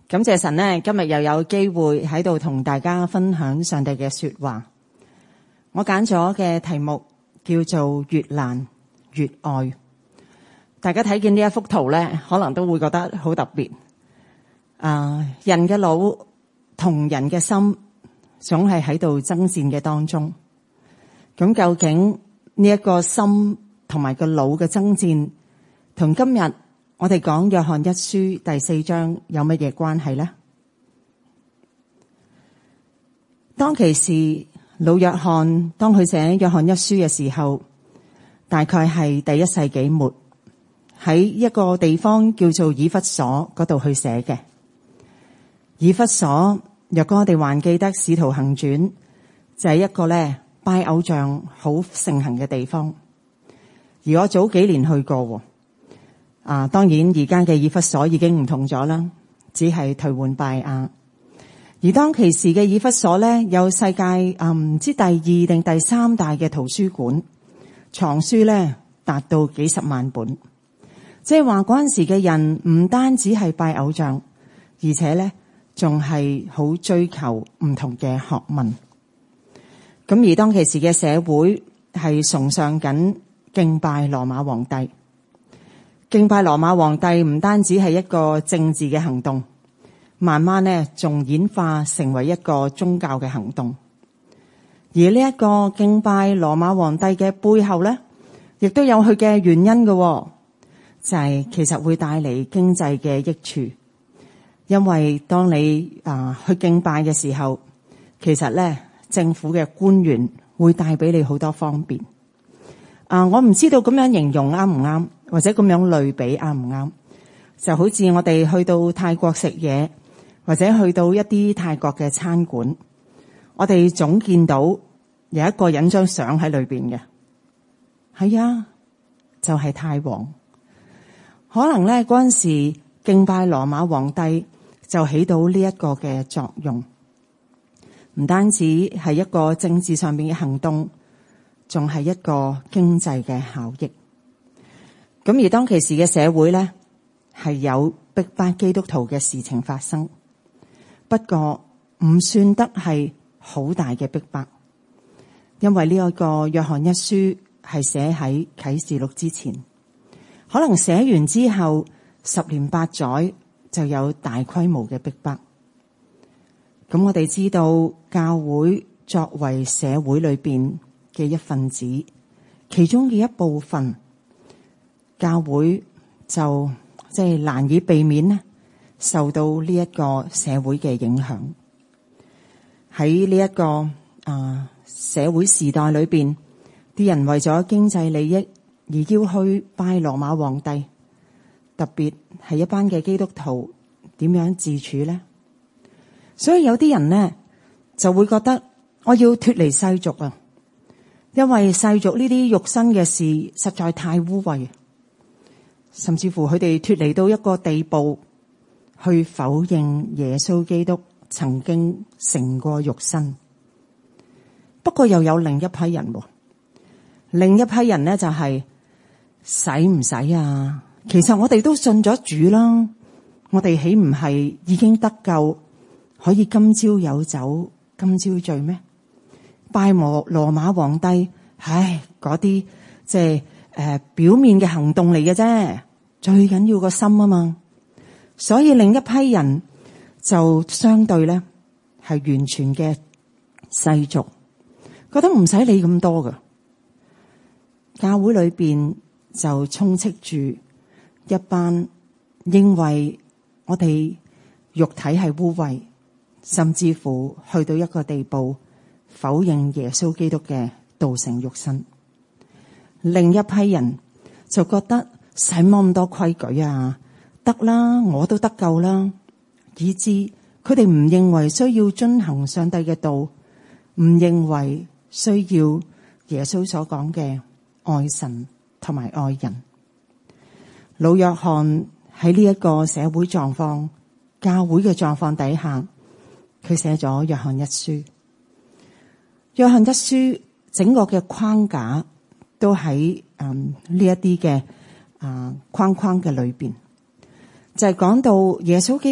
感謝神呢，今日又有機會喺度同大家分享上帝嘅說話。我揀咗嘅題目叫做越難越愛。大家睇見呢一幅圖呢，可能都會覺得好特別。人嘅腦同人嘅心總係喺度爭戰嘅當中。咁究竟呢一個心同埋個腦嘅爭戰，同今日我哋講約翰一書第4章有乜嘢關係呢？當其時，老約翰當佢寫約翰一書嘅時候，大概係第1世紀末，喺一個地方叫做以弗所嗰度去寫嘅。以弗所，若果我哋還記得使徒行傳，就係一個咧拜偶像好盛行嘅地方。而我早幾年去過。當然而家嘅以弗所已經唔同咗啦，只係頹垣敗瓦。而當其時嘅以弗所咧，有世界唔知第2定第3大嘅圖書館，藏書咧達到幾十萬本。即係話嗰陣時嘅人唔單止係拜偶像，而且咧仲係好追求唔同嘅學問。咁而當其時嘅社會係崇尚緊敬拜羅馬皇帝。敬拜羅馬皇帝唔單止係一個政治嘅行動，慢慢呢仲演化成為一個宗教嘅行動。而呢一個敬拜羅馬皇帝嘅背後呢，亦都有佢嘅原因嘅，就係其實會帶嚟經濟嘅益處。因為當你去敬拜嘅時候，其實呢政府嘅官員會帶俾你好多方便。我唔知道咁樣形容啱唔啱，或者咁樣類比啱唔啱。就好似我哋去到泰國食嘢，或者去到一啲泰國嘅餐館，我哋總見到有一個人張相喺裏邊嘅。係啊，就係泰王。可能咧嗰陣時敬拜羅馬皇帝就起到呢一個嘅作用，唔單止係一個政治上面嘅行動，仲係一個經濟嘅效益。咁而當其時嘅社會咧，係有逼迫基督徒嘅事情發生，不過唔算得係好大嘅逼迫，因為呢一個約翰一書係寫喺啟示錄之前，可能寫完之後10年8載就有大規模嘅逼迫。咁我哋知道教會作為社會裏邊嘅一份子，其中嘅一部分，教會就即係難以避免呢受到呢一個社會嘅影響。喺呢一個社會時代裏邊，啲人為咗經濟利益而要去拜羅馬皇帝，特別係一班嘅基督徒點樣自處呢？所以有啲人呢就會覺得我要脫離世俗啊，因為世俗呢啲肉身嘅事實在太污穢，甚至乎佢哋脫離到一個地步，去否認耶穌基督曾經成過肉身。不過又有另一批人，另一批人呢就係使唔使啊？其實我哋都信咗主啦，我哋豈唔係已經得救，可以今朝有酒今朝醉咩？拜羅馬皇帝，嗰啲即係表面嘅行動嚟嘅啫，最緊要個心啊嘛。所以另一批人就相對咧係完全嘅世俗，覺得唔使理咁多㗎。教會裏邊就充斥住一班認為我哋肉體係污穢，甚至乎去到一個地步否認耶穌基督嘅道成肉身。另一批人就覺得使乜咁多規矩啊，得啦，我都得救啦，以致佢哋唔認為需要遵行上帝嘅道，唔認為需要耶穌所講嘅愛神同埋愛人。老約翰喺呢一個社會狀況、教會嘅狀況底下，佢寫咗約翰一書。約翰一書整個嘅框架都喺呢一啲嘅框框嘅裏邊，就係講到耶穌基督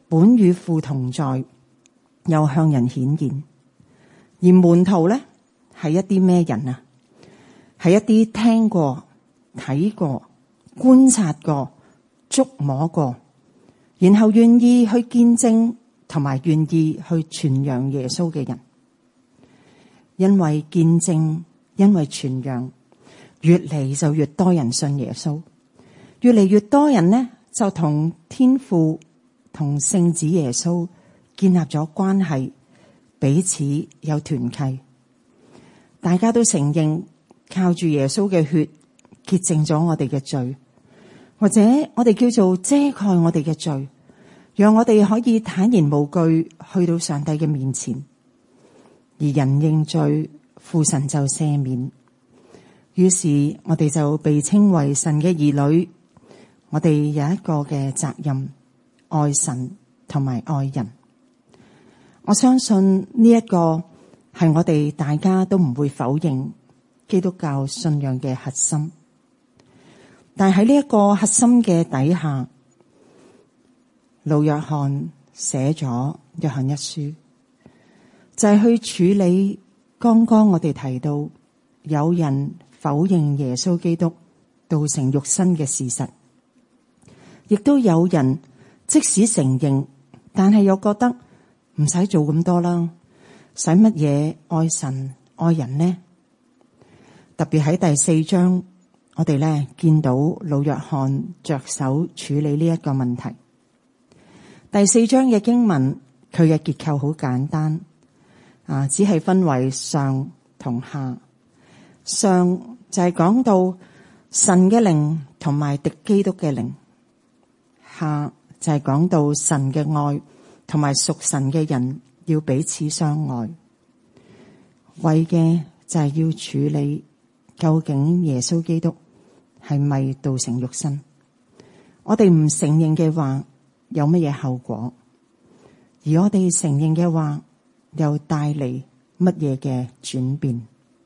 本與父同在，又向人顯現。而門徒咧係一啲咩人啊？係一啲聽過、睇過、觀察過、觸摸過，然後願意去見證同埋願意去傳揚耶穌嘅人。因為見證，因為傳揚，越嚟就越多人信耶穌，越嚟越多人呢就同天父同聖子耶穌建立咗關係，彼此有團契。大家都承認靠住耶穌嘅血潔淨咗我哋嘅罪，或者我哋叫做遮蓋我哋嘅罪，讓我哋可以坦然無懼去到上帝嘅面前。而人認罪，父神就赦免，於是我哋就被稱為神嘅兒女。我哋有一個嘅責任，愛神同埋愛人。我相信呢一個係我哋大家都唔會否認基督教信仰嘅核心。但喺呢一個核心嘅底下，老約翰寫咗約翰一書，就係去處理剛剛我哋提到有人否認耶穌基督道成肉身嘅事實，亦都有人即使承認，但係又覺得唔使做咁多啦，使乜嘢愛神愛人呢？特別喺第4章，我哋咧見到老約翰着手處理呢一個問題。第4章嘅經文，佢嘅結構好簡單，只係分為上同下。上就係講到神嘅靈同埋敵基督嘅靈，下就係講到神嘅愛同埋屬神嘅人要彼此相愛，為嘅就係要處理究竟耶穌基督係咪道成肉身？我哋唔承認嘅話，有乜嘢後果？而我哋承認嘅話，又帶嚟乜嘢嘅轉變？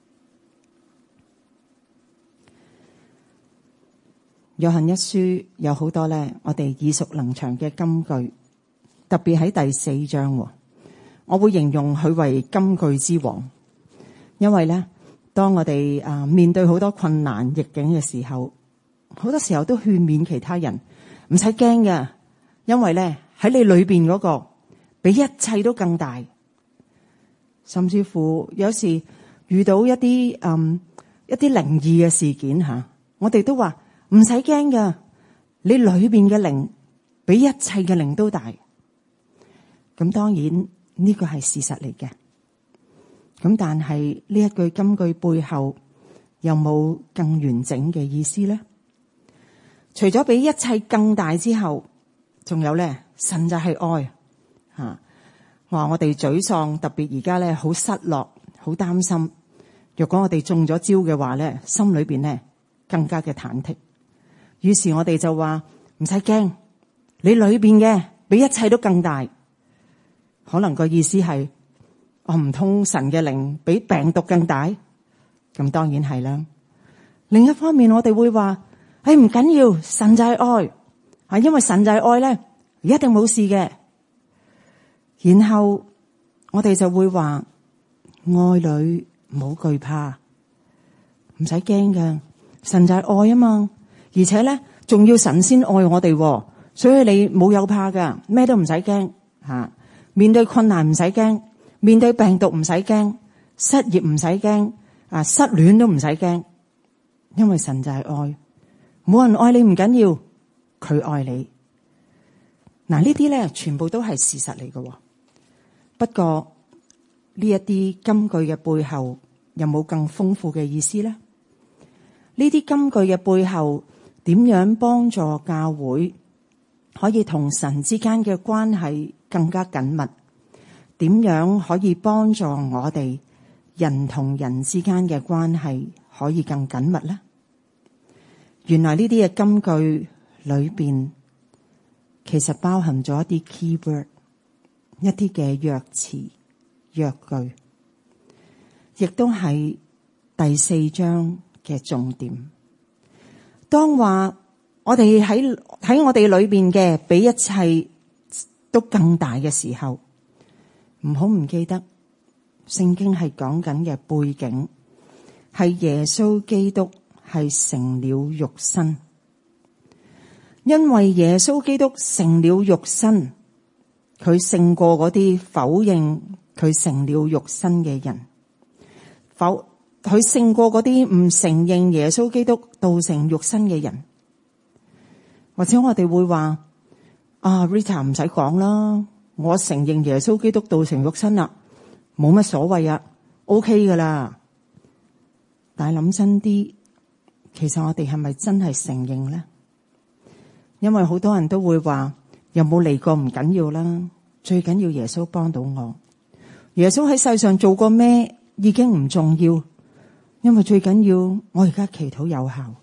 約翰一書有好多咧，我哋耳熟能詳嘅金句，特別喺第4章，我會形容佢為金句之王，因為咧，當我哋面對好多困難逆境嘅時候，好多時候都勸勉其他人唔使驚㗎，因為咧喺你裏邊嗰個比一切都更大。甚至乎有時遇到一啲靈異嘅事件吓，我哋都話唔使驚㗎，你裏邊嘅靈比一切嘅靈都大。咁當然呢個係事實嚟嘅。咁但係呢一句金句背後有冇更完整嘅意思呢？除咗比一切更大之後，仲有咧，神就係愛吓。話我哋沮喪，特別而家咧好失落，好擔心。若果我哋中咗招嘅話咧，心裏邊咧更加嘅忐忑。於是我哋就話唔使驚，你裏邊嘅比一切都更大。可能個意思係，我唔通神嘅靈比病毒更大？咁當然係啦。另一方面，我哋會話，唔緊要，神就係愛，因為神就係愛咧，一定冇事嘅。然後我哋就會話，愛女唔好懼怕，唔使驚㗎，神就係愛啊嘛。而且咧，仲要神先愛我哋，所以你冇有怕㗎，咩都唔使驚吓。面對困難唔使驚，面對病毒唔使驚，失業唔使驚，失戀都唔使驚，因為神就係愛，冇人愛你唔緊要，佢愛你。嗱，呢啲咧全部都係事實嚟嘅。不過呢一啲金句嘅背後有冇更豐富嘅意思呢？呢啲金句嘅背後點樣幫助教會可以同神之間嘅關係更加緊密？點樣可以幫助我哋人同人之間嘅關係可以更緊密呢？原來呢啲嘅金句裏邊其實包含咗一啲 keyword， 一啲嘅約詞約句，亦都係第4章嘅重點。當話我哋喺我哋裏邊嘅比一切都更大嘅時候，唔好唔記得聖經係講緊嘅背景係耶穌基督係成了肉身，因為耶穌基督成了肉身，佢勝過嗰啲否認佢成了肉身嘅人，佢勝過嗰啲唔承認耶穌基督道成肉身嘅人。或者我哋會話Rita 唔使講啦，我承認耶穌基督道成肉身啦，冇乜所謂啊 ，OK 噶啦。但係諗真啲，其實我哋係咪真係承認呢？因為好多人都會話，有冇嚟過唔緊要啦，最緊要耶穌幫到我。耶穌喺世上做過咩已經唔重要，因為最緊要我而家祈禱有效。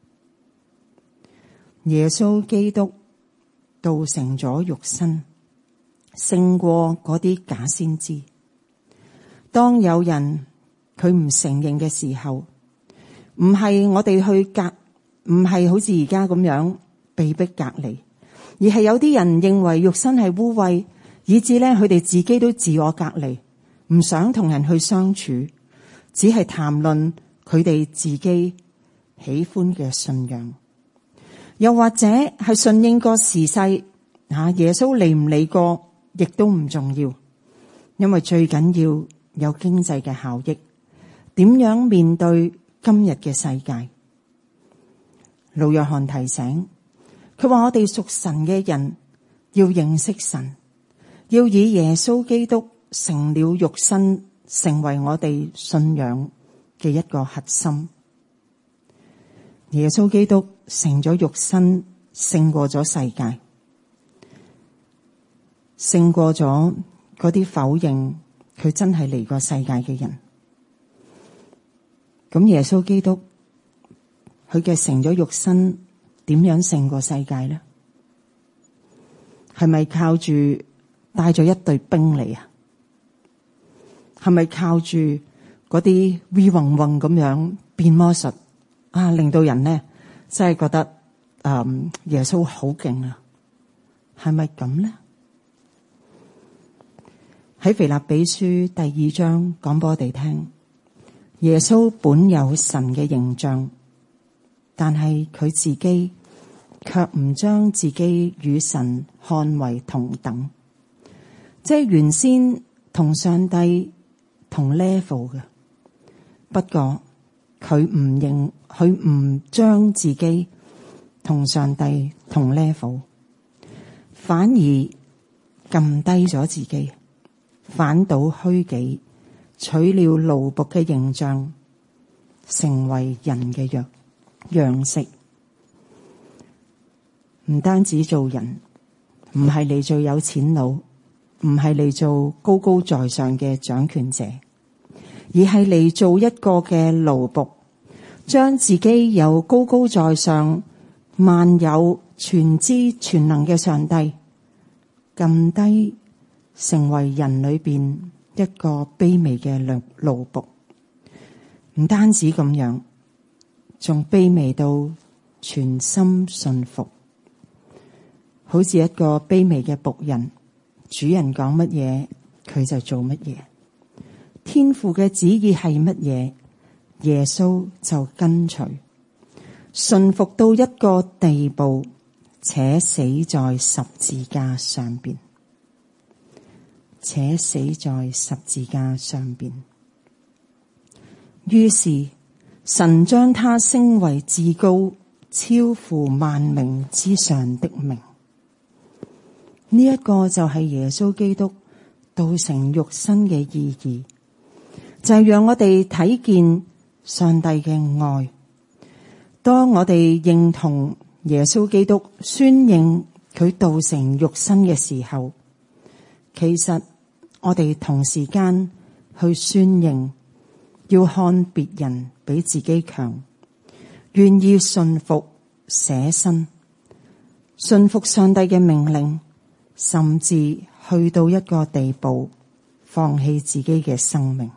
耶穌基督道成咗肉身，勝過嗰啲假先知。當有人佢唔承認嘅時候，唔係我哋唔係好似而家咁樣被逼隔離，而係有啲人認為肉身係污穢，以致咧佢哋自己都自我隔離，唔想同人去相處，只係談論佢哋自己喜歡嘅信仰。又或者係順應個時勢，耶穌嚟唔嚟過亦都唔重要，因為最緊要有經濟嘅效益。點樣面對今日嘅世界？老約翰提醒佢話，我哋屬神嘅人要認識神，要以耶穌基督成了肉身成為我哋信仰嘅一個核心。耶穌基督成咗肉身，勝過咗世界，勝過咗嗰啲否認佢真係嚟過世界嘅人。咁耶穌基督佢嘅成咗肉身，點樣勝過世界呢？係咪靠住帶咗一隊兵嚟啊？係咪靠住嗰啲 V 嗡嗡咁樣變魔術令到人呢真係覺得耶穌好勁啊？係咪咁呢？喺腓立比書第2章講俾我哋聽，耶穌本有神嘅形象，但係佢自己卻唔將自己與神看為同等，即係原先同上帝同 level 嘅。不過佢唔將自己同上帝同 level， 反而撳低咗自己，反倒虛己，取了奴僕嘅形象，成為人嘅樣式。唔單止做人，唔係嚟做有錢佬，唔係嚟做高高在上嘅掌權者，而係嚟做一個嘅奴僕，將自己由高高在上、萬有全知全能嘅上帝撳低，成為人裏邊一個卑微嘅奴僕。唔單止咁樣，仲卑微到全心信服，好似一個卑微嘅僕人，主人講乜嘢佢就做乜嘢，天父嘅旨意係乜嘢，耶穌就跟隨，順服到一個地步，且死在十字架上邊，於是神將他升為至高，超乎萬名之上的名。呢一個就係耶穌基督道成肉身嘅意義，就係讓我哋睇見上帝嘅愛。當我哋認同耶穌基督，宣認佢道成肉身嘅時候，其實我哋同時間去宣認要看別人比自己強，願意順服捨身，順服上帝嘅命令，甚至去到一個地步，放棄自己嘅生命。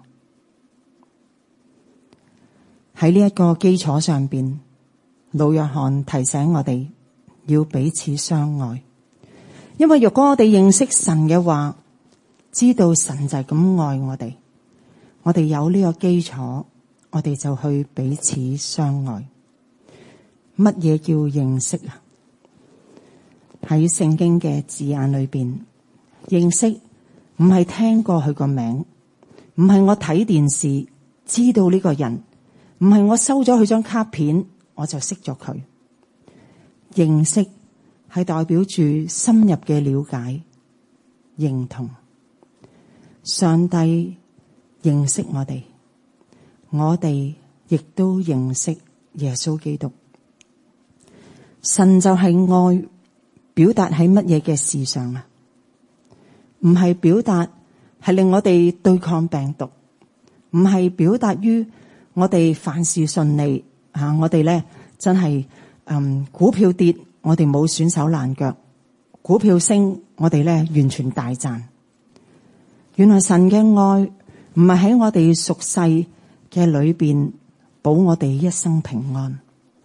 喺呢一個基礎上邊，老約翰提醒我哋要彼此相愛， 因為若果我哋認識神嘅話，知道神就係咁愛我哋有呢個基礎，我哋就去彼此相愛。乜嘢叫認識啊？喺聖經嘅字眼裏邊，認識唔係聽過佢個名，唔係我睇電視知道呢個人，唔係我收咗佢張卡片我就識咗佢。認識係代表住深入嘅了解、認同。上帝認識我哋亦都認識耶穌基督。神就係愛，表達喺乜嘢嘅事上啊？唔係表達係令我哋對抗病毒，唔係表達於我哋凡事順利吓，我哋咧真係股票跌，我哋冇損手爛腳；股票升，我哋咧完全大賺。原來神嘅愛唔係喺我哋俗世嘅裏邊保我哋一生平安。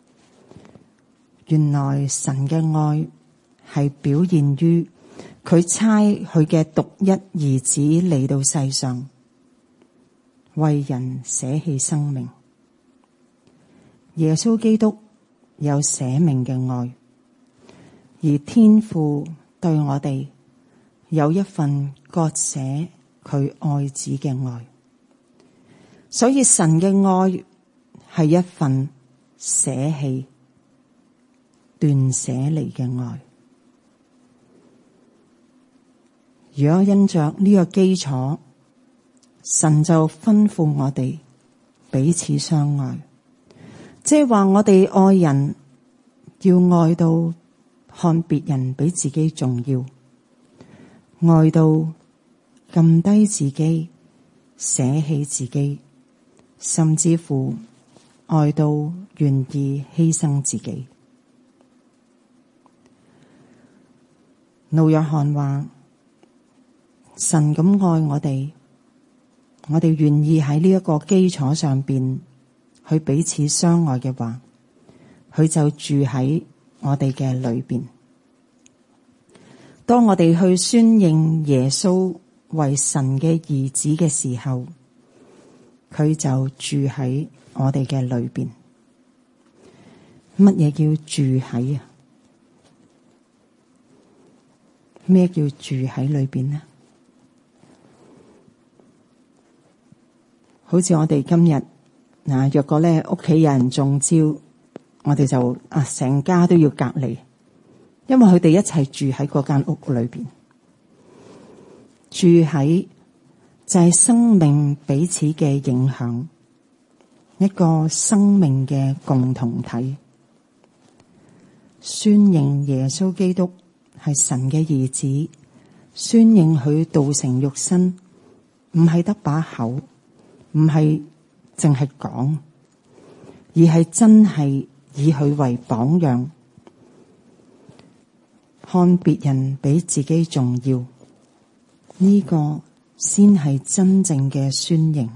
原來神嘅愛係表現於佢差佢嘅獨一兒子嚟到世上，為人捨棄生命。耶穌基督有捨命嘅愛，而天父對我哋有一份割捨佢愛子嘅愛，所以神嘅愛係一份捨棄、斷捨離嘅愛。如果因着呢個基礎，神就吩咐我哋彼此相愛，即係話我哋愛人要愛到看別人比自己重要，愛到撳低自己，捨棄自己，甚至乎愛到願意犧牲自己。路約翰話：神咁愛我哋願意喺呢一個基礎上邊去彼此相愛嘅話，佢就住喺我哋嘅裏邊。當我哋去宣認耶穌為神嘅兒子嘅時候，佢就住喺我哋嘅裏邊。乜嘢叫住喺啊？咩叫住喺裏邊呢？好似我哋今日若果咧屋企有人中招，我哋就成家都要隔離，因為佢哋一齊住喺嗰間屋裏邊。住喺就係生命彼此嘅影響，一個生命嘅共同體。宣認耶穌基督係神嘅兒子，宣認佢道成肉身，唔係得把口，唔係淨係講，而係真係以佢為榜樣，看別人比自己重要，呢個先係真正嘅宣認，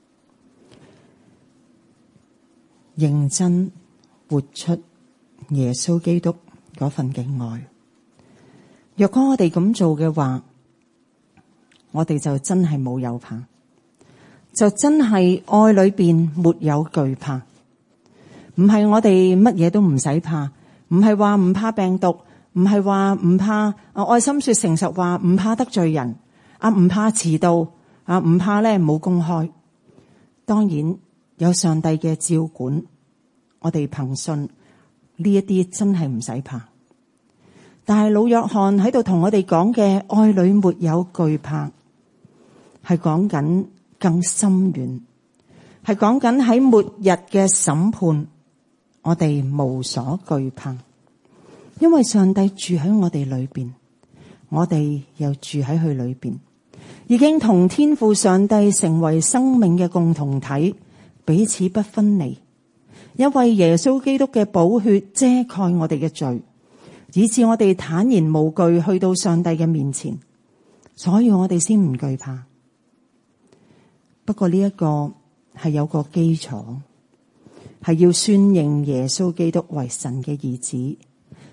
認真活出耶穌基督嗰份嘅愛。若果我哋咁做嘅話，我哋就真係冇有怕，就真係愛裏邊沒有懼怕。唔係我哋乜嘢都唔使怕，唔係話唔怕病毒，唔係話唔怕愛心說誠實話，唔怕得罪人，唔怕遲到，唔怕咧冇公開。當然有上帝嘅照管，我哋憑信呢一啲真係唔使怕。但係老約翰喺度同我哋講嘅愛裏沒有懼怕，係講緊更深遠，係講緊喺末日嘅審判，我哋無所懼怕，因為上帝住喺我哋裏邊，我哋又住喺佢裏邊，已經同天父上帝成為生命嘅共同體，彼此不分離。因為耶穌基督嘅寶血遮蓋我哋嘅罪，以致我哋坦然無懼去到上帝嘅面前，所以我哋先唔懼怕。不過呢一個係有個基礎，係要宣認耶穌基督為神嘅兒子，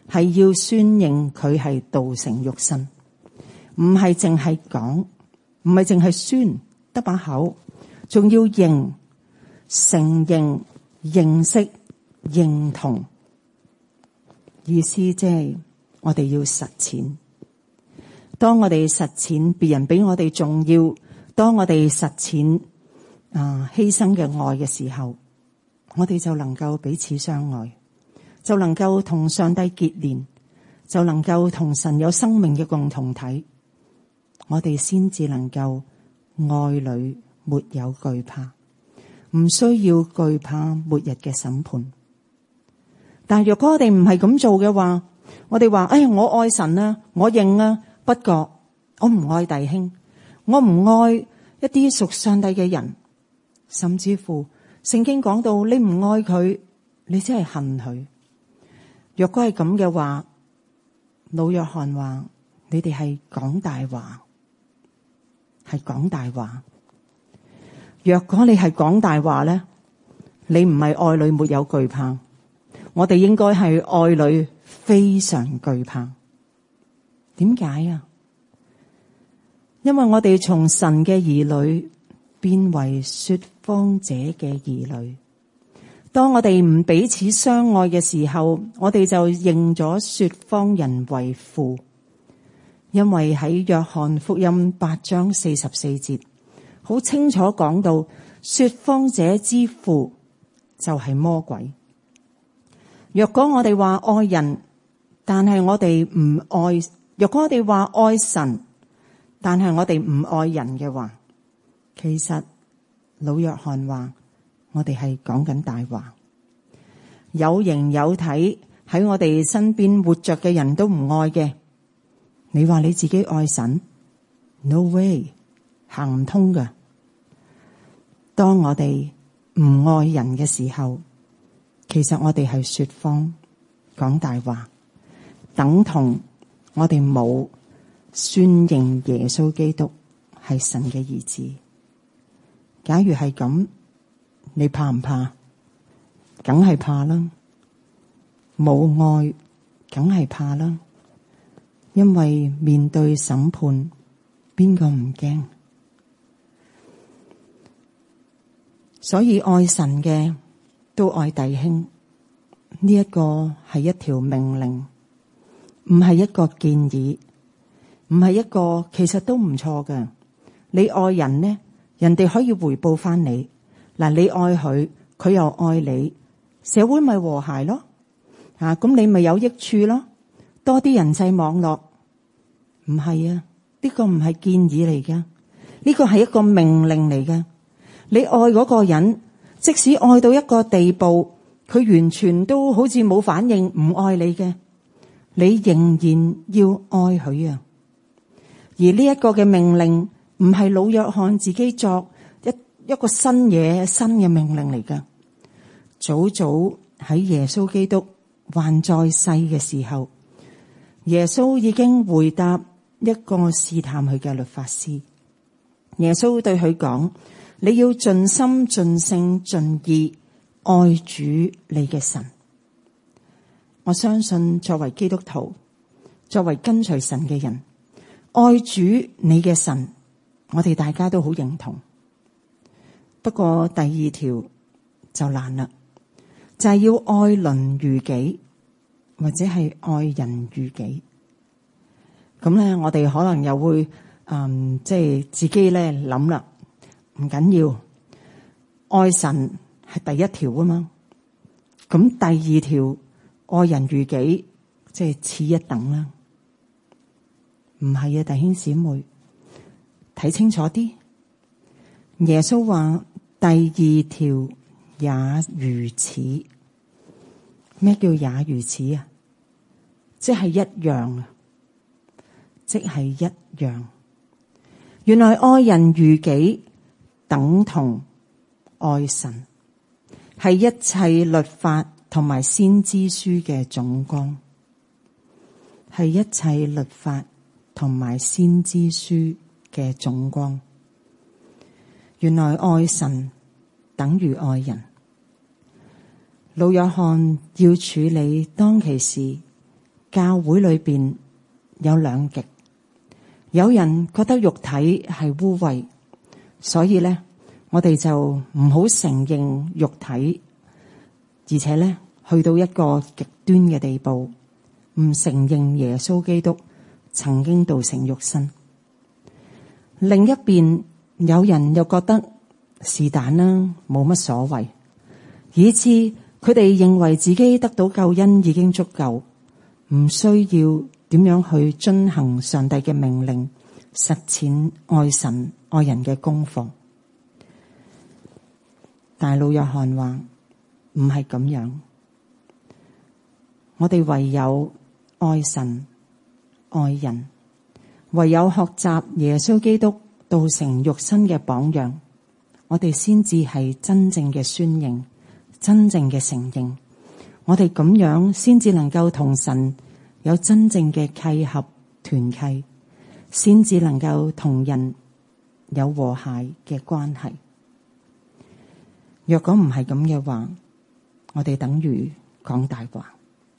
係要宣認佢係道成肉身，唔係淨係講，唔係淨係宣得把口，仲要認、承認、認識、認同。意思即係我哋要實踐。當我哋實踐別人比我哋重要，當我哋實踐犧牲嘅愛嘅時候，我哋就能夠彼此相愛，就能夠同上帝結連，就能夠同神有生命嘅共同體。我哋先至能夠愛裏沒有懼怕，唔需要懼怕末日嘅審判。但若果我哋唔係咁做嘅話，我哋話我愛神啊，我認啊，不過我唔愛弟兄，我唔愛一啲屬上帝嘅人，甚至乎聖經講到你唔愛佢，你真係恨佢。若果係咁嘅話，老約翰話你哋係講大話，係講大話。若果你係講大話咧，你唔係愛裏沒有懼怕，我哋應該係愛裏非常懼怕。點解啊？因為我哋從神嘅兒女變為說謊者嘅兒女。當我哋唔彼此相愛嘅時候，我哋就認咗說謊人為父。因為喺約翰福音8章44節好清楚講到，說謊者之父就係魔鬼。若果我哋話愛人，但係我哋唔愛；若果我哋話愛神，但係我哋唔愛人嘅話，其實老約翰話我哋係講緊大話。有形有體喺我哋身邊活着嘅人都唔愛嘅，你話你自己愛神？ No way， 行唔通㗎。當我哋唔愛人嘅時候，其實我哋係說謊、講大話，等同我哋冇宣認耶穌基督係神嘅兒子。假如係咁，你怕唔怕？梗係怕啦。冇愛，梗係怕啦。因為面對審判，邊個唔驚？所以愛神嘅都愛弟兄，呢一個係一條命令，唔係一個建議，唔係一個其實都唔錯嘅。你愛人呢，人哋可以回報翻你。嗱，你愛佢，佢又愛你，社會咪和諧咯。咁你咪有益處咯，多啲人際網絡。唔係啊，呢個唔係建議嚟噶，呢個係一個命令嚟噶。你愛嗰個人，即使愛到一個地步，佢完全都好似冇反應，唔愛你嘅，你仍然要愛佢啊。而呢一個嘅命令唔係老約翰自己作一個新嘅命令嚟噶。早早喺耶穌基督還在世嘅時候，耶穌已經回答一個試探佢嘅律法師。耶穌對佢講：你要盡心、盡性、盡意愛主你嘅神。我相信作為基督徒，作為跟隨神嘅人，愛主你嘅神，我哋大家都好認同。不過第二條就難啦，就係要愛鄰如己，或者係愛人如己。咁咧，我哋可能又會即係自己咧諗啦，唔緊要，愛神係第一條啊嘛。咁第二條愛人如己，即係次一等啦。唔係啊，弟兄姊妹，睇清楚啲。耶穌話第二條也如此。咩叫也如此啊？即係一樣啊！即係一樣。原來愛人如己等同愛神，係一切律法同埋先知書嘅總綱，係一切律法同埋先知書嘅總綱。原來愛神等於愛人。老約翰要處理當其時教會裏邊有兩極，有人覺得肉體係污穢，所以咧我哋就唔好承認肉體，而且咧去到一個極端嘅地步，唔承認耶穌基督曾經道成肉身。另一邊有人又覺得是但啦，冇乜所謂，以致佢哋認為自己得到救恩已經足夠，唔需要點樣去遵行上帝嘅命令，實踐愛神愛人嘅功課。但老約翰話唔係咁樣，我哋唯有愛神愛人，唯有學習耶穌基督道成肉身嘅榜樣，我哋先至係真正嘅宣認，真正嘅承認，我哋咁樣先至能夠同神有真正嘅契合團契，先至能夠同人有和諧嘅關係。若果唔係咁嘅話，我哋等於講大話。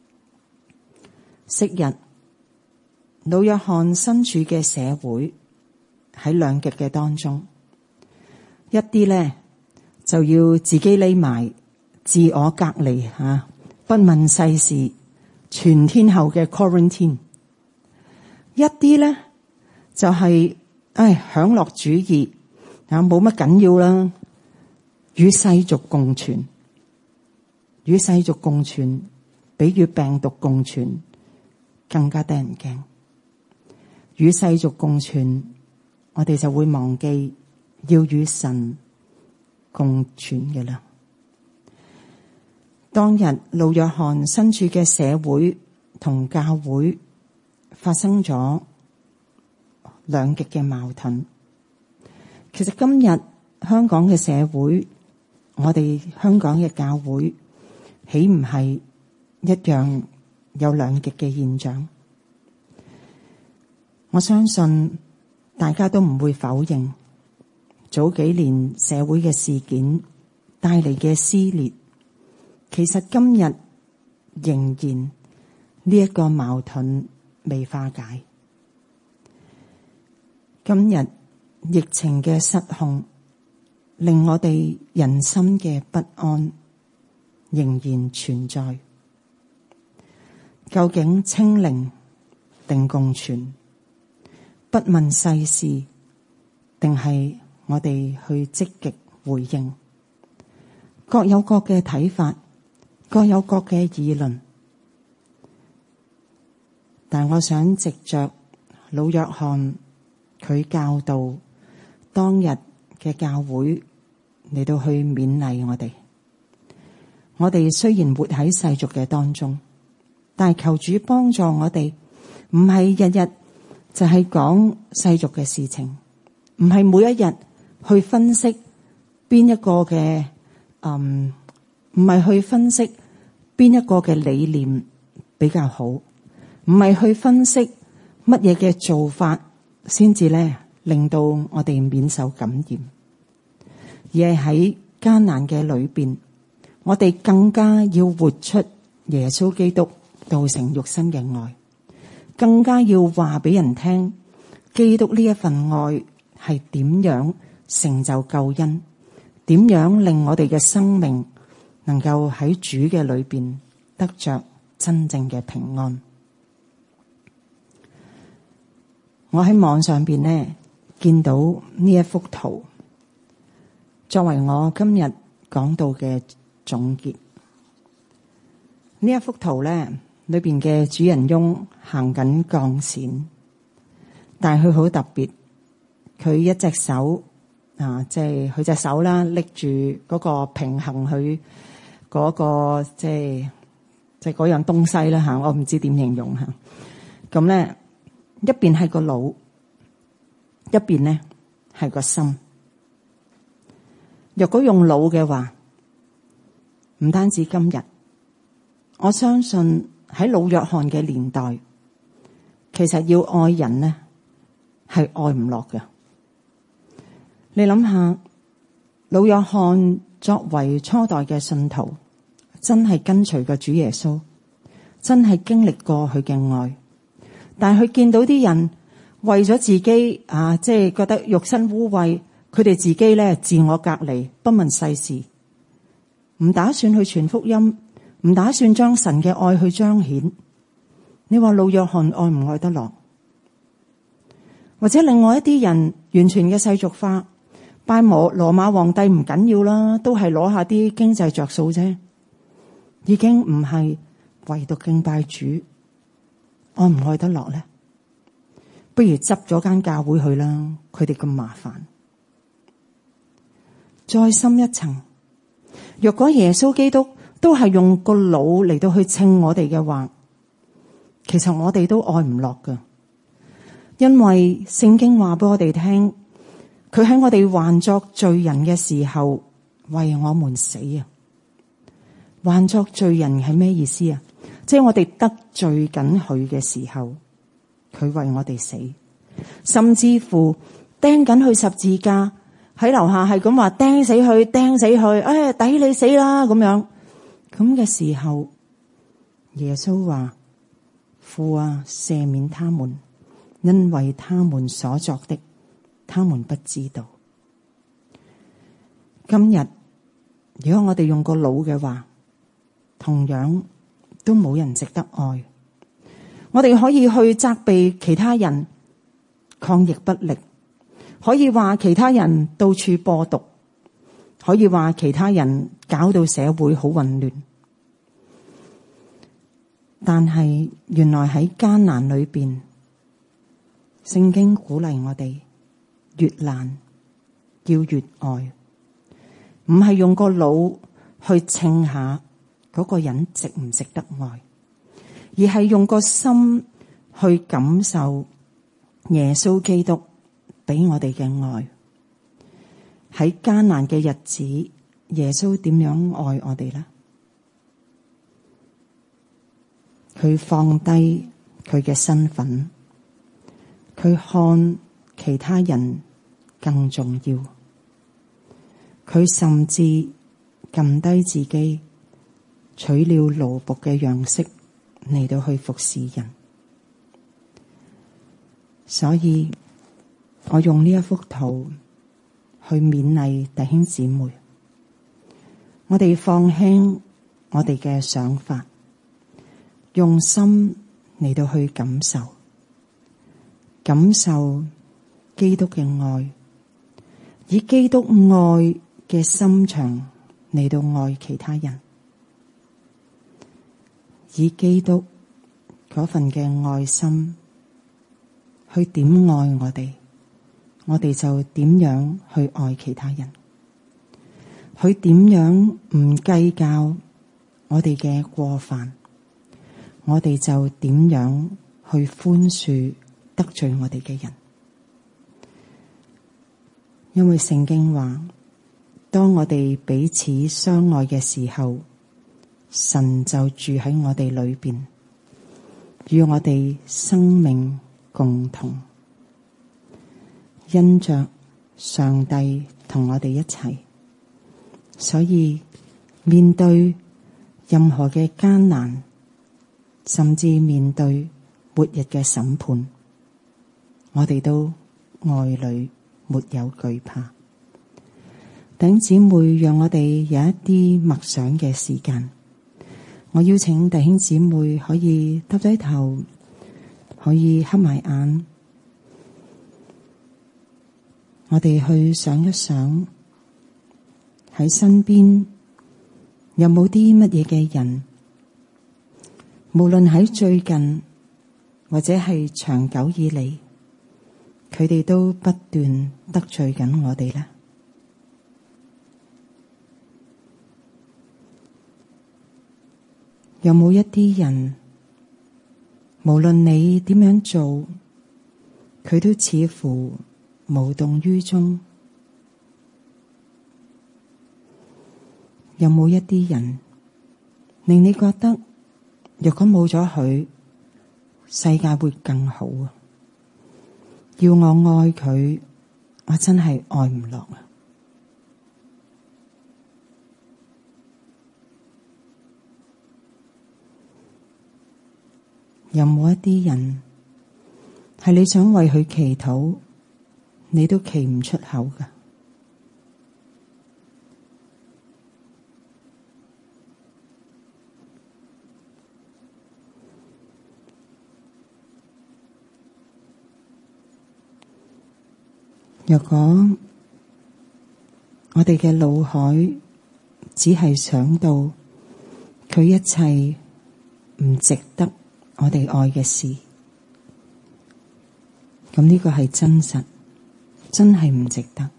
昔日老約翰身處嘅社會喺兩極嘅當中，一啲咧就要自己匿埋，自我隔離吓，不問世事，全天候嘅 quarantine。一啲咧就係享樂主義啊，冇乜緊要啦，與世俗共存。與世俗共存比與病毒共存更加得人驚。與世俗共存，我哋就會忘記要與神共存嘅啦。當日老約翰身處嘅社會同教會發生咗兩極嘅矛盾。其實今日香港嘅社會，我哋香港嘅教會，豈唔係一樣有兩極嘅現象？我相信大家都唔會否認，早幾年社會嘅事件帶嚟嘅撕裂，其實今日仍然呢一個矛盾未化解。今日疫情嘅失控，令我哋人心嘅不安仍然存在。究竟清零定共存？不問世事，定係我哋去積極回應？各有各嘅睇法，各有各嘅議論。但我想藉着老約翰佢教導當日嘅教會嚟到去勉勵我哋。我哋雖然活喺世俗嘅當中，但係求主幫助我哋，唔係日日就係講世俗嘅事情，唔係每一日去分析邊一個嘅唔係去分析邊一個嘅理念比較好，唔係去分析乜嘢嘅做法先至咧令到我哋免受感染，而係喺艱難嘅裏邊，我哋更加要活出耶穌基督道成肉身嘅愛，更加要話俾人聽，基督呢一份愛係點樣成就救恩，點樣令我哋嘅生命能夠喺主嘅裏邊得着真正嘅平安。我喺網上邊呢見到呢一幅圖，作為我今日講道嘅總結。呢一幅圖咧，裏邊嘅主人翁行緊鋼線，但係佢好特別，佢一隻手即係佢隻手啦，拎住嗰個平衡佢嗰個即係嗰樣東西啦吓，我唔知點形容吓。咁咧，一邊係個腦，一邊咧係個心。若果用腦嘅話，唔單止今日，我相信喺老約翰嘅年代，其實要愛人呢係愛唔落嘅。你諗下，老約翰作為初代嘅信徒，真係跟隨個主耶穌， 真係經歷過佢嘅愛，但係佢見到啲人為咗自己即係覺得肉身污穢，佢哋自己咧自我隔離，不問世事，唔打算去傳福音，唔打算將神嘅愛去彰顯。你話老約翰愛唔愛得落？或者另外一啲人完全嘅世俗化，拜羅馬皇帝唔緊要啦，都係攞下啲經濟着數啫，已經唔係唯獨敬拜主，愛唔愛得落呢？不如執咗間教會去啦，佢哋咁麻煩。再深一層，若果耶穌基督都係用個腦嚟到去稱我哋嘅話，其實我哋都愛唔落㗎。因為聖經話俾我哋聽，佢喺我哋還作罪人嘅時候為我們死啊！還作罪人係咩意思啊？即係我哋得罪緊佢嘅時候，佢為我哋死，甚至乎釘緊佢十字架喺樓下係咁話釘死佢，釘死佢，抵你死啦咁樣。咁嘅時候，耶穌話：父啊，赦免他們，因為他們所作的，他們不知道。今日如果我哋用個腦嘅話，同樣都冇人值得愛。我哋可以去責備其他人抗疫不力，可以話其他人到處播毒，可以話其他人搞到社會好混亂。但係原來喺艱難裏邊，聖經鼓勵我哋越難要越愛，唔係用個腦去稱下嗰個人值唔值得愛，而係用個心去感受耶穌基督俾我哋嘅愛。喺艱難嘅日子，耶穌點樣愛我哋呢？佢放低佢嘅身份，佢看其他人更重要，佢甚至撳低自己，取了奴僕嘅樣式嚟到去服侍人。所以我用呢一幅圖去勉勵弟兄姊妹，我哋放輕我哋嘅想法，用心嚟到去感受基督嘅愛，以基督愛嘅心腸嚟到愛其他人，以基督嗰份嘅愛心去點愛我哋就點樣去愛其他人，去點樣唔計較我哋嘅過犯，我哋就點樣去寬恕得罪我哋嘅人。因為聖經話，當我哋彼此相愛嘅時候，神就住喺我哋裏邊，與我哋生命共同。因着上帝同我哋一齊，所以面對任何嘅艱難，甚至面對末日嘅審判，我哋都愛裏沒有懼怕。弟兄姊妹，讓我哋有一啲默想嘅時間。我邀請弟兄姊妹可以耷低頭，可以瞌埋眼，我哋去想一想，喺身邊有冇啲乜嘢嘅人，無論喺最近或者係長久以嚟，佢哋都不斷得罪緊我哋呢？有冇一啲人，無論你點樣做，佢都似乎無動於衷？有冇一啲人令你覺得，若果冇咗佢，世界會更好啊？要我愛佢，我真係愛唔落啊！ 有冇一啲人係你想為佢祈禱，你都祈唔出口㗎？若果我哋嘅腦海只係想到佢一切唔值得我哋愛嘅事，咁呢個係真實，真係唔值得。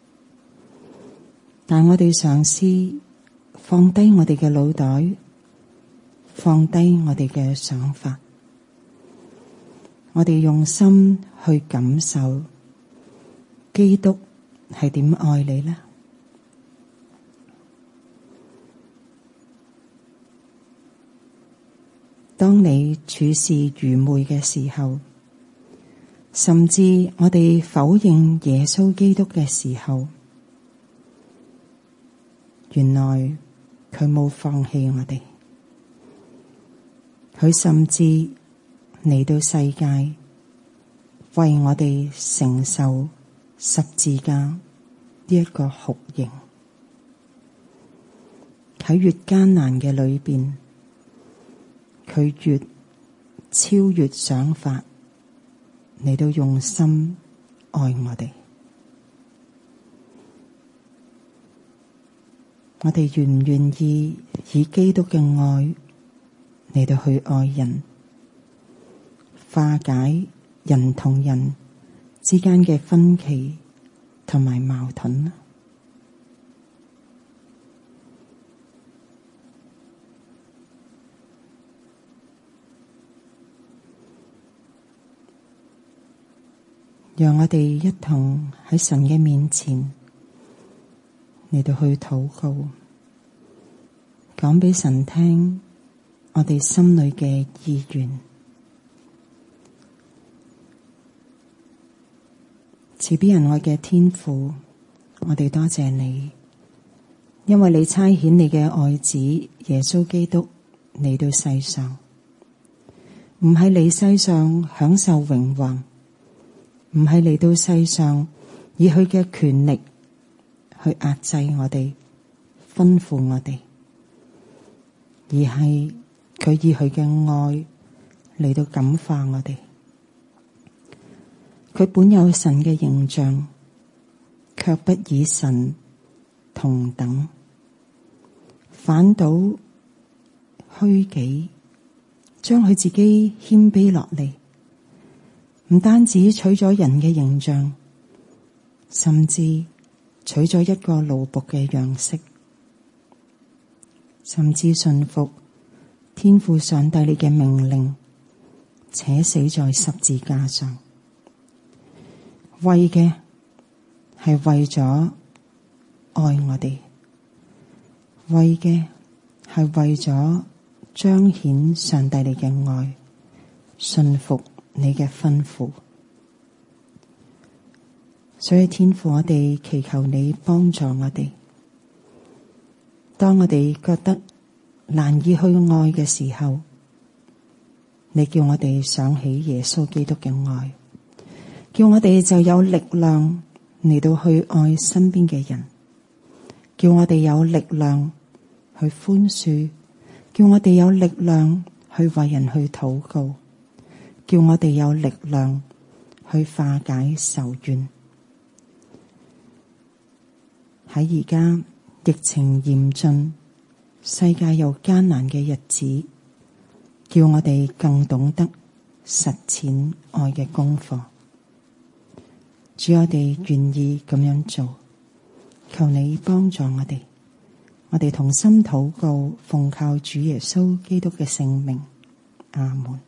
但我哋嘗試放低我哋嘅腦袋，放低我哋嘅想法，我哋用心去感受基督係點愛你呢？當你處事愚昧嘅時候，甚至我哋否認耶穌基督嘅時候，原來佢冇放棄我哋，佢甚至嚟到世界為我哋承受十字架呢一個酷刑。喺越艱難嘅裏邊，佢越超越想法嚟到用心愛我哋。我哋願唔願意以基督嘅愛嚟到去愛人，化解人同人之間嘅分歧同埋矛盾呢？讓我哋一同喺神嘅面前嚟到去禱告，講俾神聽我哋心裏嘅意願。慈悲仁愛嘅天父，我哋多謝你，因為你差遣你嘅愛子耶穌基督嚟到世上，唔係嚟世上享受榮華，唔係嚟到世上以佢嘅權力去壓制我哋，吩咐我哋，而係佢以佢嘅愛嚟到感化我哋。佢本有神嘅形象，卻不以神同等，反倒虛己，將佢自己謙卑落嚟。唔單止取咗人嘅形象，甚至取咗一個奴僕嘅樣式，甚至順服天父上帝你嘅命令，且死在十字架上，為嘅係為咗愛我哋，為嘅係為咗彰顯上帝你嘅愛，順服你嘅吩咐。所以天父，我哋祈求你幫助我哋，當我哋覺得難以去愛嘅時候，你叫我哋想起耶穌基督嘅愛，叫我哋就有力量嚟到去愛身邊嘅人，叫我哋有力量去寬恕，叫我哋有力量去為人去禱告，叫我哋有力量去化解仇怨。喺而家疫情嚴峻，世界又艱難嘅日子，叫我哋更懂得實踐愛嘅功課。主，我哋願意咁樣做，求你幫助我哋。我哋同心禱告，奉靠主耶穌基督嘅聖名，阿門。